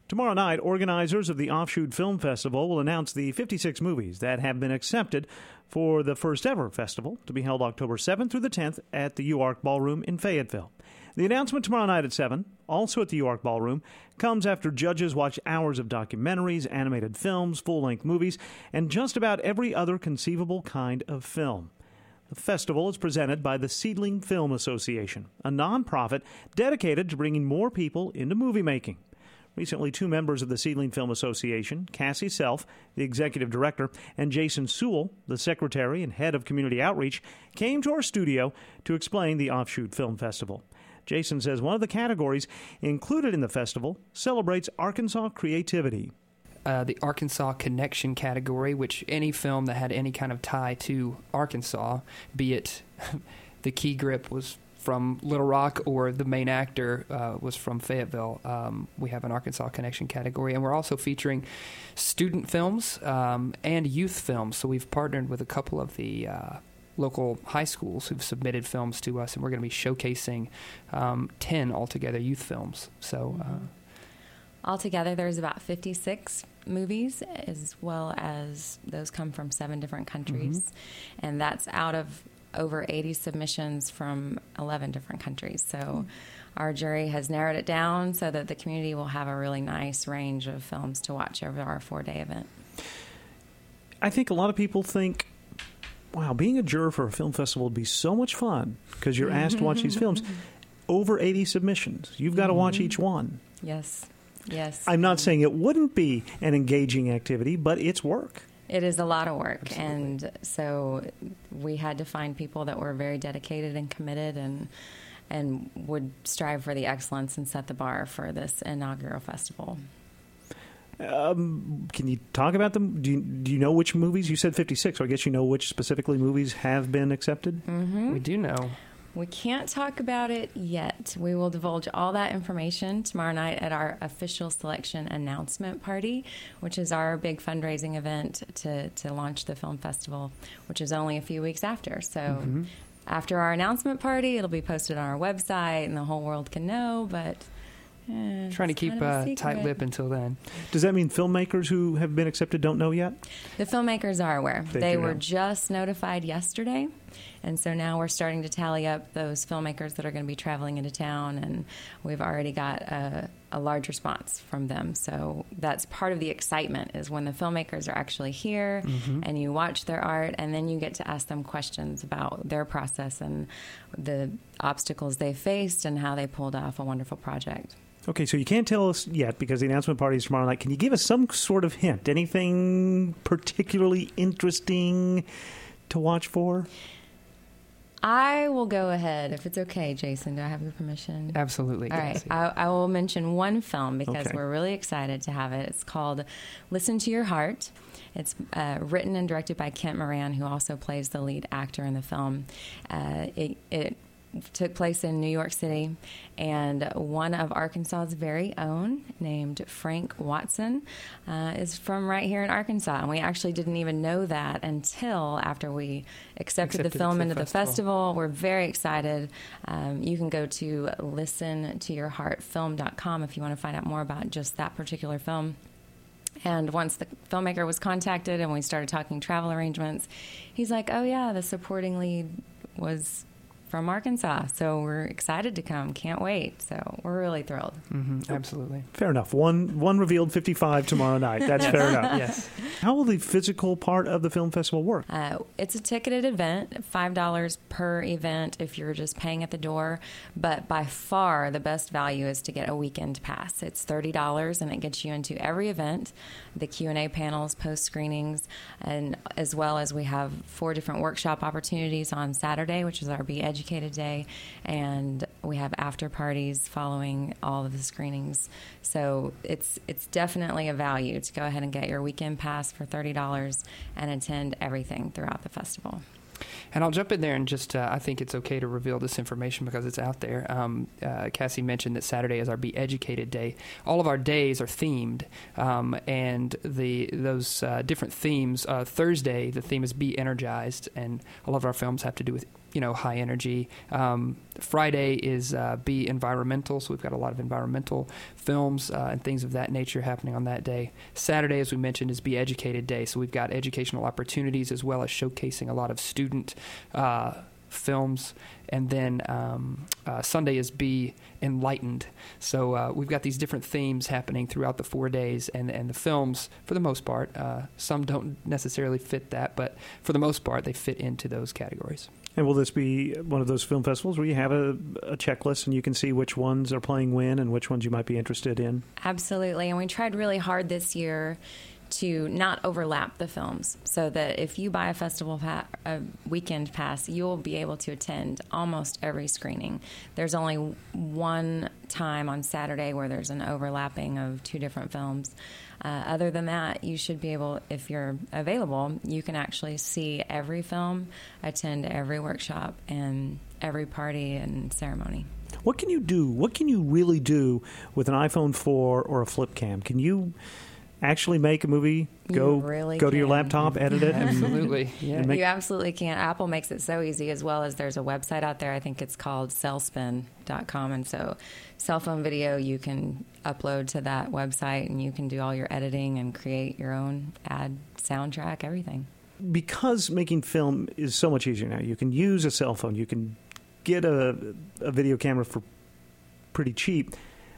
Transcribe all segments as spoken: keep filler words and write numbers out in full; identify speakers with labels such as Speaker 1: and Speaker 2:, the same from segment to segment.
Speaker 1: Tomorrow night, organizers of the Offshoot Film Festival will announce the fifty-six movies that have been accepted for the first ever festival to be held October seventh through the tenth at the U Ark Ballroom in Fayetteville. The announcement tomorrow night at seven, also at the U Ark Ballroom, comes after judges watch hours of documentaries, animated films, full-length movies, and just about every other conceivable kind of film. The festival is presented by the Seedling Film Association, a nonprofit dedicated to bringing more people into movie making. Recently, two members of the Seedling Film Association, Cassie Self, the executive director, and Jason Sewell, the secretary and head of community outreach, came to our studio to explain the Offshoot Film Festival. Jason says one of the categories included in the festival celebrates Arkansas creativity.
Speaker 2: Uh, the Arkansas Connection category, which any film that had any kind of tie to Arkansas, be it the key grip was from Little Rock or the main actor uh, was from Fayetteville. Um, we have an Arkansas Connection category, and we're also featuring student films um, and youth films. So we've partnered with a couple of the uh, local high schools who've submitted films to us, and we're going to be showcasing um, ten altogether youth films. So uh,
Speaker 3: altogether, there's about fifty-six movies, as well as those come from seven different countries, mm-hmm. and that's out of over eighty submissions from eleven different countries. So mm. our jury has narrowed it down so that the community will have a really nice range of films to watch over our four-day event.
Speaker 1: I think a lot of people think, wow, being a juror for a film festival would be so much fun because you're asked to watch these films. Over eighty submissions. You've got to watch
Speaker 3: mm-hmm.
Speaker 1: each one.
Speaker 3: Yes, yes.
Speaker 1: I'm not saying it wouldn't be an engaging activity, but it's work.
Speaker 3: It is a lot of work,
Speaker 1: Absolutely.
Speaker 3: And so we had to find people that were very dedicated and committed and and would strive for the excellence and set the bar for this inaugural festival.
Speaker 1: Um, can you talk about them? Do you, do you know which movies? You said fifty-six, so I guess you know which specifically movies have been accepted?
Speaker 3: Mm-hmm.
Speaker 2: We do know.
Speaker 3: We can't talk about it yet. We will divulge all that information tomorrow night at our official selection announcement party, which is our big fundraising event to, to launch the film festival, which is only a few weeks after. So mm-hmm. after our announcement party, it'll be posted on our website and the whole world can know, but... Eh,
Speaker 2: Trying to keep a uh, tight lip until then.
Speaker 1: Does that mean filmmakers who have been accepted don't know yet?
Speaker 3: The filmmakers are aware.
Speaker 1: They,
Speaker 3: they
Speaker 1: do
Speaker 3: were
Speaker 1: know.
Speaker 3: just notified yesterday, and so now we're starting to tally up those filmmakers that are going to be traveling into town, and we've already got a, a large response from them. So that's part of the excitement, is when the filmmakers are actually here mm-hmm. and you watch their art, and then you get to ask them questions about their process and the obstacles they faced and how they pulled off a wonderful project.
Speaker 1: Okay, so you can't tell us yet because the announcement party is tomorrow night. Can you give us some sort of hint? Anything particularly interesting to watch for?
Speaker 3: I will go ahead, if it's okay, Jason. Do I have your permission?
Speaker 2: Absolutely.
Speaker 3: All right. I, I will mention one film because
Speaker 1: okay.
Speaker 3: we're really excited to have it. It's called Listen to Your Heart. It's uh, written and directed by Kent Moran, who also plays the lead actor in the film. Uh, it, it took place in New York City, and one of Arkansas's very own, named Frank Watson, uh, is from right here in Arkansas. And we actually didn't even know that until after we accepted, accepted the film into the festival. festival. We're very excited. Um, you can go to listen to your heart film dot com if you want to find out more about just that particular film. And once the filmmaker was contacted and we started talking travel arrangements, he's like, oh, yeah, the supporting lead was from Arkansas, so we're excited to come. Can't wait. So we're really thrilled.
Speaker 2: Mm-hmm, absolutely.
Speaker 1: Fair enough. One one revealed fifty-five tomorrow night. That's fair enough.
Speaker 2: Yes.
Speaker 1: How will the physical part of the film festival work?
Speaker 3: Uh, it's a ticketed event, five dollars per event if you're just paying at the door. But by far, the best value is to get a weekend pass. It's thirty dollars, and it gets you into every event, the Q and A panels, post screenings, and as well as we have four different workshop opportunities on Saturday, which is our Be Educated Day, and we have after parties following all of the screenings. So it's it's definitely a value to go ahead and get your weekend pass for thirty dollars and attend everything throughout the festival.
Speaker 2: And I'll jump in there and just, uh, I think it's okay to reveal this information because it's out there. Um, uh, Cassie mentioned that Saturday is our Be Educated Day. All of our days are themed, um, and the those uh, different themes, uh, Thursday, the theme is Be Energized, and all of our films have to do with you know, high energy. Um, Friday is uh, Be Environmental, so we've got a lot of environmental films uh, and things of that nature happening on that day. Saturday, as we mentioned, is Be Educated Day, so we've got educational opportunities as well as showcasing a lot of student uh, films. And then um, uh, Sunday is Be Enlightened. So uh, we've got these different themes happening throughout the four days, and, and the films, for the most part, uh, some don't necessarily fit that, but for the most part, they fit into those categories.
Speaker 1: And will this be one of those film festivals where you have a, a checklist and you can see which ones are playing when and which ones you might be interested in?
Speaker 3: Absolutely. And we tried really hard this year to not overlap the films, so that if you buy a festival pa- a weekend pass, you'll be able to attend almost every screening. There's only one time on Saturday where there's an overlapping of two different films. Uh, other than that, you should be able, if you're available, you can actually see every film, attend every workshop, and every party and ceremony.
Speaker 1: What can you do? What can you really do with an iPhone four or a flip cam? Can you actually make a movie, go
Speaker 3: really
Speaker 1: go to your
Speaker 3: can.
Speaker 1: laptop, edit it? And,
Speaker 2: Absolutely. Yeah.
Speaker 1: and make,
Speaker 3: You absolutely can. Apple makes it so easy, as well as there's a website out there. I think it's called cellspin dot com. And so cell phone video you can upload to that website, and you can do all your editing and create your own ad, soundtrack, everything.
Speaker 1: because making film is so much easier now, you can use a cell phone, you can get a, a video camera for pretty cheap.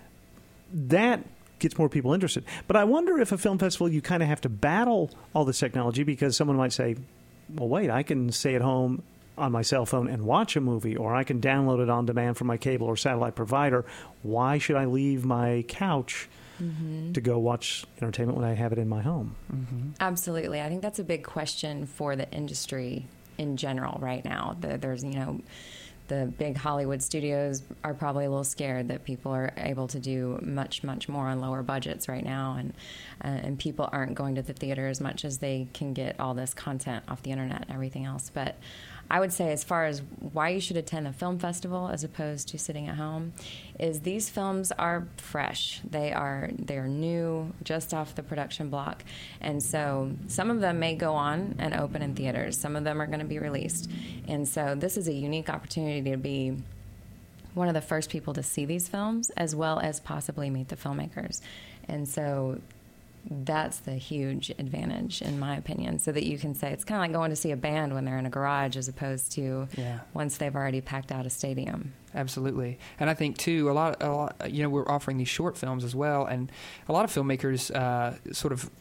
Speaker 1: That gets more people interested. But I wonder if a film festival, you kind of have to battle all this technology, because someone might say, well, wait, I can stay at home on my cell phone and watch a movie, or I can download it on demand from my cable or satellite provider. Why should I leave my couch mm-hmm. to go watch entertainment when I have it in my home?
Speaker 3: Mm-hmm. Absolutely. I think that's a big question for the industry in general right now. The, there's, you know, the big Hollywood studios are probably a little scared that people are able to do much, much more on lower budgets right now, and uh, and people aren't going to the theater as much as they can get all this content off the internet and everything else. But I would say, as far as why you should attend a film festival as opposed to sitting at home, is these films are fresh. They are they're new, just off the production block. And so some of them may go on and open in theaters. Some of them are going to be released. And so this is a unique opportunity to be one of the first people to see these films, as well as possibly meet the filmmakers. And so that's the huge advantage, in my opinion, so that you can say it's kind of like going to see a band when they're in a garage, as opposed to yeah. once they've already packed out a stadium.
Speaker 2: Absolutely. And I think, too, a lot, a lot, you know, we're offering these short films as well, and a lot of filmmakers uh, sort of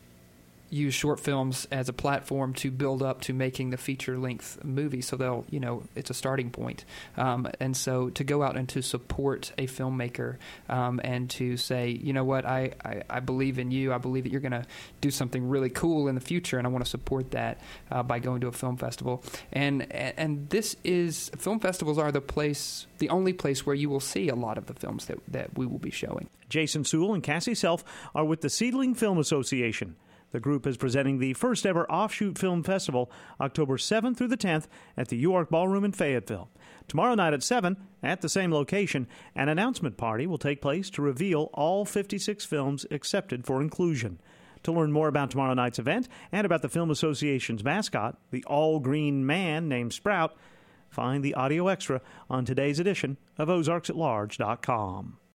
Speaker 2: use short films as a platform to build up to making the feature-length movie. So they'll, you know, it's a starting point. Um, and so to go out and to support a filmmaker um, and to say, you know what, I, I, I believe in you. I believe that you're going to do something really cool in the future, and I want to support that uh, by going to a film festival. And and this is, film festivals are the place, the only place where you will see a lot of the films that, that we will be showing.
Speaker 1: Jason Sewell and Cassie Self are with the Seedling Film Association. The group is presenting the first ever Offshoot Film Festival, October seventh through the tenth at the U Ark Ballroom in Fayetteville. Tomorrow night at seven, at the same location, an announcement party will take place to reveal all fifty-six films accepted for inclusion. To learn more about tomorrow night's event and about the Film Association's mascot, the all-green man named Sprout, find the audio extra on today's edition of Ozarks at Large dot com.